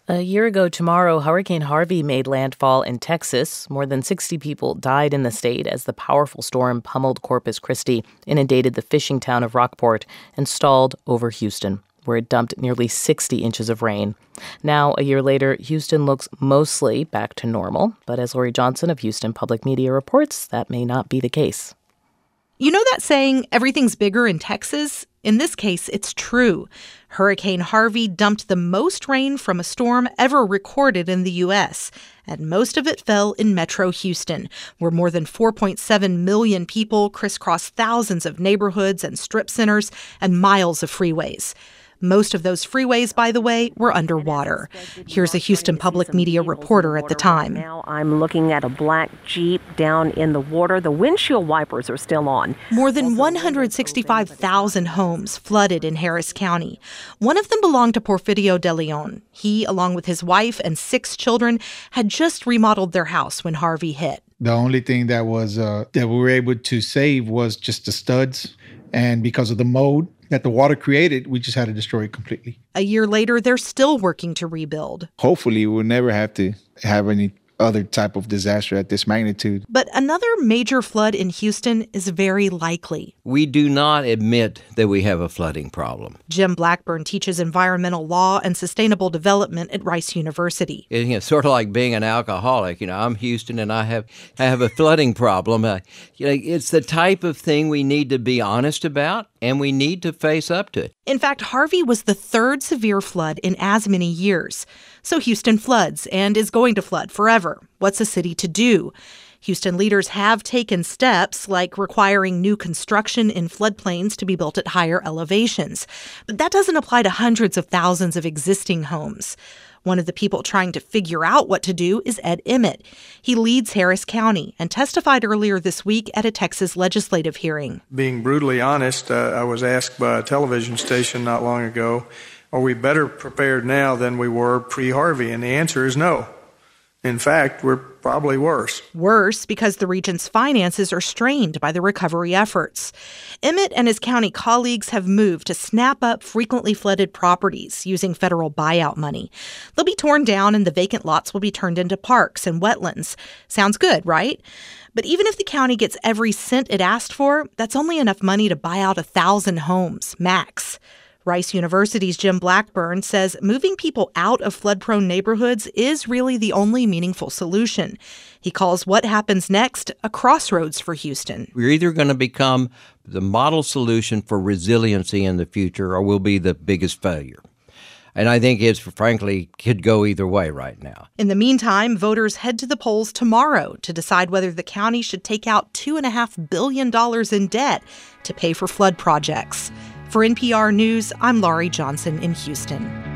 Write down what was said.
A year ago tomorrow, Hurricane Harvey made landfall in Texas. More than 60 people died in the state as the powerful storm pummeled Corpus Christi, inundated the fishing town of Rockport, and stalled over Houston, where it dumped nearly 60 inches of rain. Now, a year later, Houston looks mostly back to normal. But as Lori Johnson of Houston Public Media reports, that may not be the case. You know that saying, everything's bigger in Texas? In this case, it's true. Hurricane Harvey dumped the most rain from a storm ever recorded in the U.S., and most of it fell in Metro Houston, where more than 4.7 million people crisscrossed thousands of neighborhoods and strip centers and miles of freeways. Most of those freeways, by the way, were underwater. Here's a Houston Public Media reporter at the time. Now I'm looking at a black Jeep down in the water. The windshield wipers are still on. More than 165,000 homes flooded in Harris County. One of them belonged to Porfirio de Leon. He, along with his wife and 6 children, had just remodeled their house when Harvey hit. The only thing that we were able to save was just the studs. And because of the mold that the water created, we just had to destroy it completely. A year later, they're still working to rebuild. Hopefully, we'll never have to have any other type of disaster at this magnitude. But another major flood in Houston is very likely. We do not admit that we have a flooding problem. Jim Blackburn teaches environmental law and sustainable development at Rice University. It's sort of like being an alcoholic. I'm Houston and I have a flooding problem. It's the type of thing we need to be honest about and we need to face up to it. In fact, Harvey was the 3rd severe flood in as many years. So Houston floods and is going to flood forever. What's a city to do? Houston leaders have taken steps like requiring new construction in floodplains to be built at higher elevations. But that doesn't apply to hundreds of thousands of existing homes. One of the people trying to figure out what to do is Ed Emmett. He leads Harris County and testified earlier this week at a Texas legislative hearing. Being brutally honest, I was asked by a television station not long ago, are we better prepared now than we were pre-Harvey? And the answer is no. In fact, we're probably worse. Worse because the region's finances are strained by the recovery efforts. Emmett and his county colleagues have moved to snap up frequently flooded properties using federal buyout money. They'll be torn down and the vacant lots will be turned into parks and wetlands. Sounds good, right? But even if the county gets every cent it asked for, that's only enough money to buy out 1,000 homes, max. Rice University's Jim Blackburn says moving people out of flood-prone neighborhoods is really the only meaningful solution. He calls what happens next a crossroads for Houston. We're either going to become the model solution for resiliency in the future or we'll be the biggest failure. And I think it's, frankly, could go either way right now. In the meantime, voters head to the polls tomorrow to decide whether the county should take out $2.5 billion in debt to pay for flood projects. For NPR News, I'm Lori Johnson in Houston.